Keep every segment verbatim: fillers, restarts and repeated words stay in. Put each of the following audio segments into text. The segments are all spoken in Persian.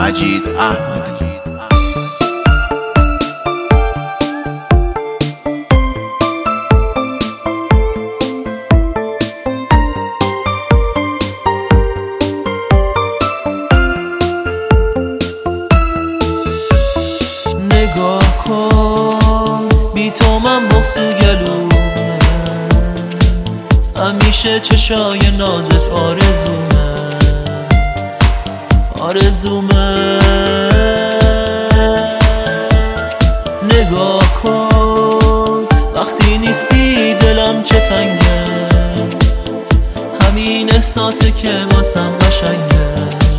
مجید احمدی. نگاه کن بی تو من بغض و گلومه، همیشه چشای نازت آرزومه آرزومه. نگاه کن وقتی نیستی دلم چه تنگه، همین احساسه که واسم قشنگه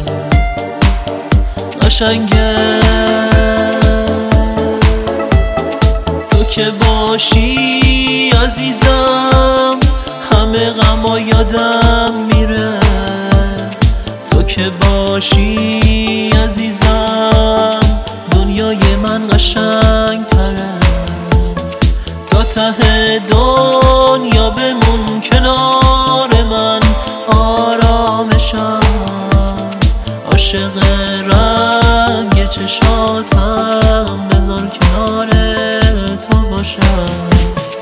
قشنگه. تو که باشی عزیزم همه غما یادم میره، تو که باشی عزیزم دنیای من قشنگ تره. تا ته دنیا بمون کنار من آرامشم، عاشق رنگ چشاتم بذار کنار تو باشم.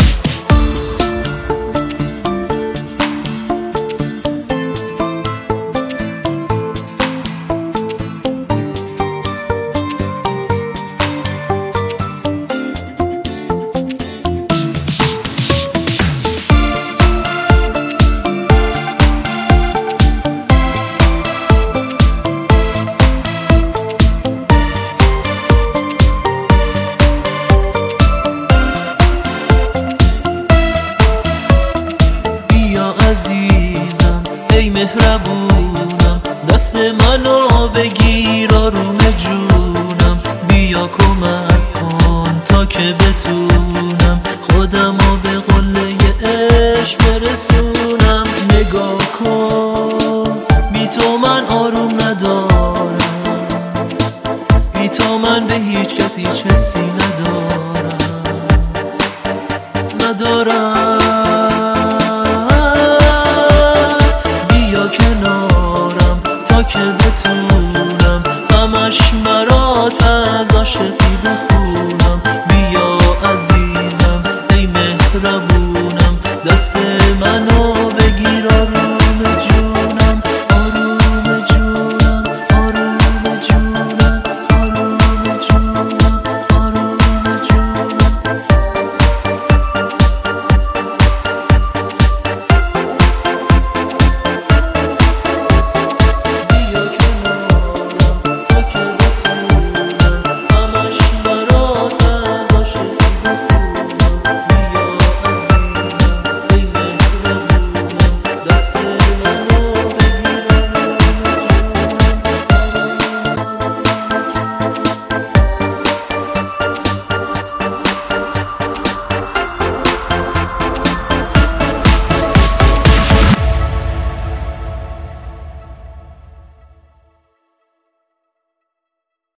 عزیزم ای مهربونم، دست منو بگیر آروم جونم، بیا کمک کن تا که بتونم خودمو به قله عشق برسونم. نگاه کن بی تو من آروم ندارم، بی تو من به هیچ کسی هیچ حسی ندارم ندارم.